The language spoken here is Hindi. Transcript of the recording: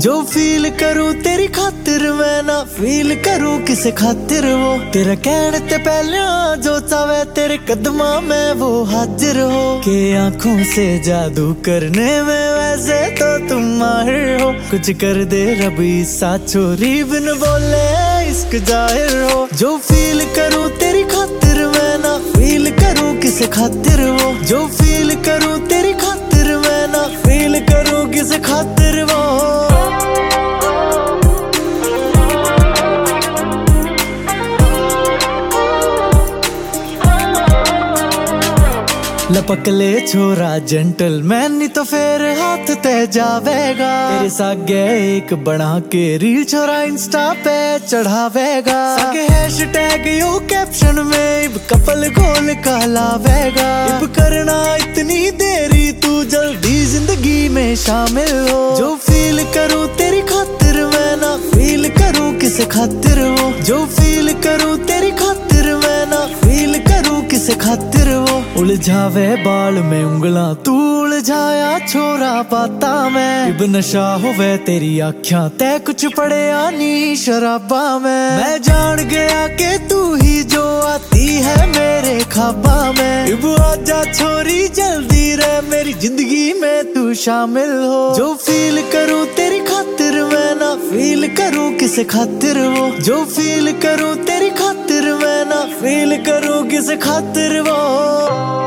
जो फील करूं तेरी खातिर मैं ना फील करूं किसे खातिर वो तेरा कहने ते पहले जो चावे तेरे कदमा में वो हाजिर हो के आंखों से जादू करने में वैसे तो तुम माहिर हो कुछ कर दे रबी सा छोरी बिन बोले इश्क जाहिर हो जो फील करूं तेरी खातिर मैं ना फील करूं किसे खातिर वो जो फील करूं तेरी खातिर मैं ना फील करूं किसे खातिर वो लपक ले छोरा जेंटलमैन नहीं तो फिर हाथ तय जावेगा तेरे सागे एक बना के रील छोरा इंस्टा पे चढ़ावेगा सागे हैशटैग यू कैप्शन में इब कपल गोल कहलावेगा इब करना इतनी देरी तू जल्दी जिंदगी में शामिल हो जो फील करूं तेरी खातिर मैं ना फील करूं किसे खातिर हो जो फील करूं तेरी खातिर मैं ना फील करूं किसे खातिर वो उलझावे बाल में उंगला तू उलझाया छोरा पाता मैं इब नशा होवे तेरी आँखियां तै कुछ पड़े आनी शराबा में मैं जान गया कि तू ही जो आती है मेरे ख्वाबा में इब आजा छोरी जल्दी रह मेरी जिंदगी में तू शामिल हो जो फील करूं तेरी खातिर मैं ना फील करूं किसे खातिर वो जो फील करूं तेरी खातिर मैं ना फील करूं किसे खातिर वो